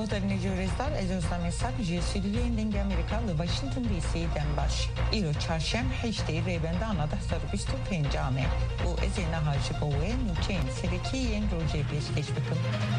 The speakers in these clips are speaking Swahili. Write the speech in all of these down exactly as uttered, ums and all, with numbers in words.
Godarni Juristar ezosta mesaj jisiliye indinge Amerika li Washington D C denbaş. İro çarşem heşte rebendana da sarbistu pencane. Bu ezine hacı boğe nuçeyn sereki yen roje beşkeş bıkım.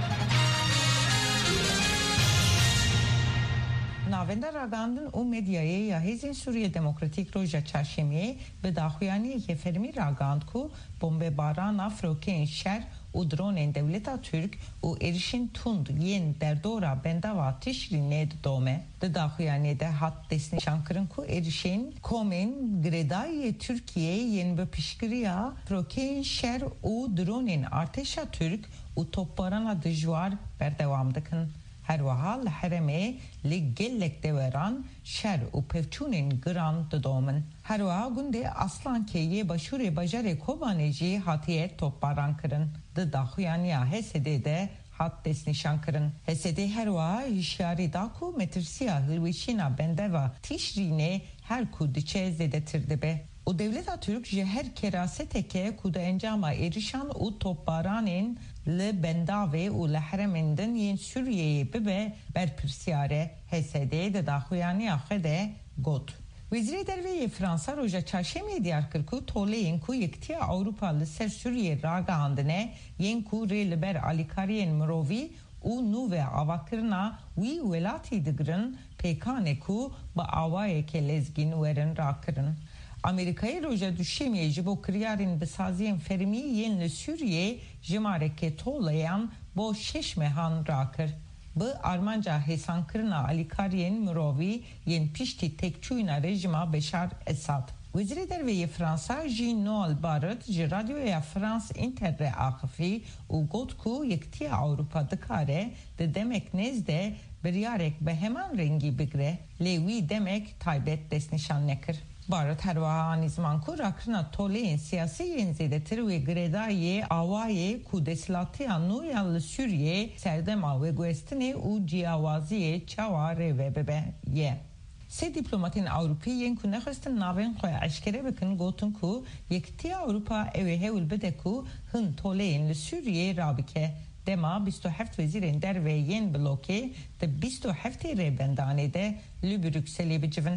Navenda ragandın u medyaya ya hezin Suriye Demokratik Roja çarşemiye ve dahuyani yefermi ragand ku bombe baran afroken şer u dronen devleta Türk u erişin tund yen derdora bendava tişri ned dome de dahuyani de hat desni şankırın ku erişin komen gredaye Türkiye yen be pişkiriya afroken şer u dronen arteşa Türk u topbarana dijwar berdevamdıkın. Her vahal hereme li gellek deveran şer u pevçunin gran dodomen. Her vahal günde aslan ke ye başure bajare kobaneci hatiye topbaran kırın. De dahuyan ya hesede de hat desnişan kırın. Hesede her vahal hişyari daku metirsiya hırvişina bendeva tişrine her kudiçe zedetirdi be. O devlet Türk je her keraseteke kuda encama erişan u topbaranin le bendave u le heremenden yen Suriye'ye bebe berpirsiyare hesede de dahuyani ahede got. Viziri derveye Fransa roja çarşemye diyarkırku toleyin ku yektiya Avrupalı ser Suriye raga andine yen ku re liber alikariyen mrovi u nu ve avakırna vi velati digrin pekane ku ba avaye ke lezgin verin rakırın. Amerika'ya roja düşemeye jibo kriyarin besaziyen fermi yenli Suriye jimareke tolayan bo şeşmehan rakır. Bu Armanca hesan kırna alikariyen mürovi yen pişti tekçuyna rejima Beşar Esad. Viziri derveye Fransa Jean-Noël Barrot ji radyoya Frans Interre akıfi u gotku yektiya Avrupa dikare de demek nezde bir yarek be hemen rengi bigre levi demek taybet desnişan nekir. Barrot her vahan izman kur akrına toleyin siyasi yenzedetir ve gredaye avaye kudeslatiya nuyallı Suriye serdema ve guestine u ciavaziye çavare ve bebe ye. Se diplomatin Avrupa yen ku nexistin naven xoya aşkere bikin gotun ku yektiya Avrupa evi hevul bede ku hın toleyin li Suriye rabike dema بیست و هفت وزیرین در و ین بلوکه ده بیست و هفت ریبندانه ده لی بروکسلی بجون.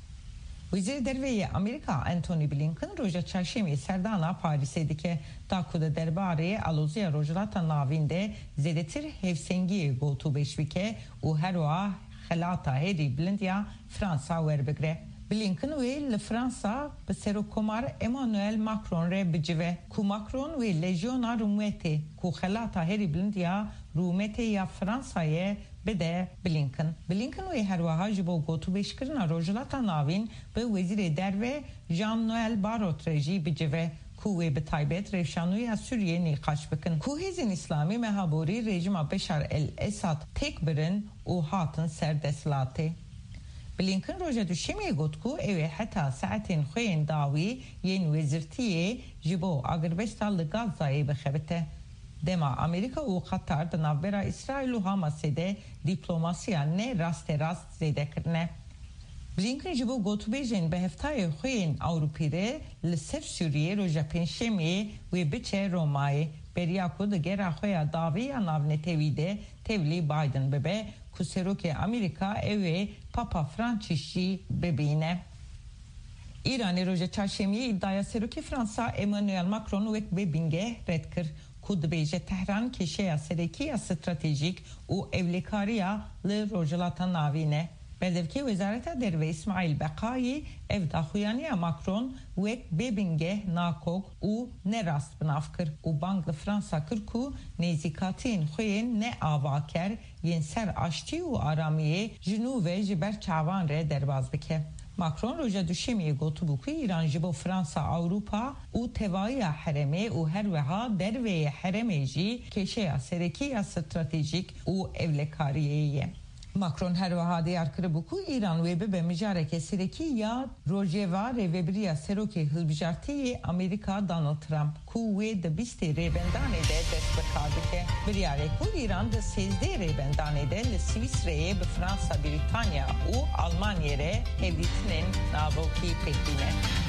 Vizir derveye Amerika Anthony Blinken roja çarşemye serdana Paris'e dike takuda derbare alozya rojlata navinde zedetir hevsengiye gotu beşvike u herwa xelata heri blindya Fransa verbegre. Blinken ve le Fransa be serokomar Emmanuel Macron re bicive ku Macron ve lejyona rumete ku xelata heri blindya rumete ya Fransa'ya bede Blinken. Blinken ve herwaha jibo gotu beşkirina rojlata navin be vezir derve Jean-Noël Barrot reji bicive ku ve betaybet revşanuya Suriye nikaş bikin. Ku hezin İslami mehaburi rejima Beşar el-Esad tekbirin u hatın serdeslati. Blinken roja düşemiye gotku eve hatta saatin xoyen davi yen vezirtiye jibo Agrbestal Gaza'yı bexebete. Dema Amerika u Katar da navbera İsrail u Hamas'e diplomasiya ne raste rast zedekirne. Blinken jibo gotu bejin be heftayı xoyen Avrupire li ser Suriye roja penşemiye ve biçe Roma'yı beriyaku da gera xoya daviya navne tevide tevli Biden bebe kuseroke Amerika eve Papa Francisci bebeğine. İran'ı roja çarşemiye iddiaya seroke Fransa Emmanuel Macron ve bebinge redkir. Kudbeyce Tehran keşeya serekiya stratejik u evlikariya li rojlata navine. Beldevki Wezareta derve İsmail Beqayi ev dahuyaniya Macron ve bebinge nakok u ne rast binafkir u banglı Fransa kırku nezikatin xuyen ne avaker yen ser aşti u aramiye jinu ve jiber çavan re derbaz bike. Macron roja düşemiye gotu buku İran jibo Fransa Avrupa u tevaya hereme u her veha derveye heremeci keşeya serekiya stratejik u evlekariyeye. Macron her vahade yarkırı buku İran ve bebe mijareke sereki ya rojeva revebriya seroke hılbijartiye Amerika Donald Trump ku ve de biste rebendane de destekadike bir yare ku İran da sezde rebendane de le Svisre'ye be Fransa, Britanya u Almanya're hevditinin navoki pekine.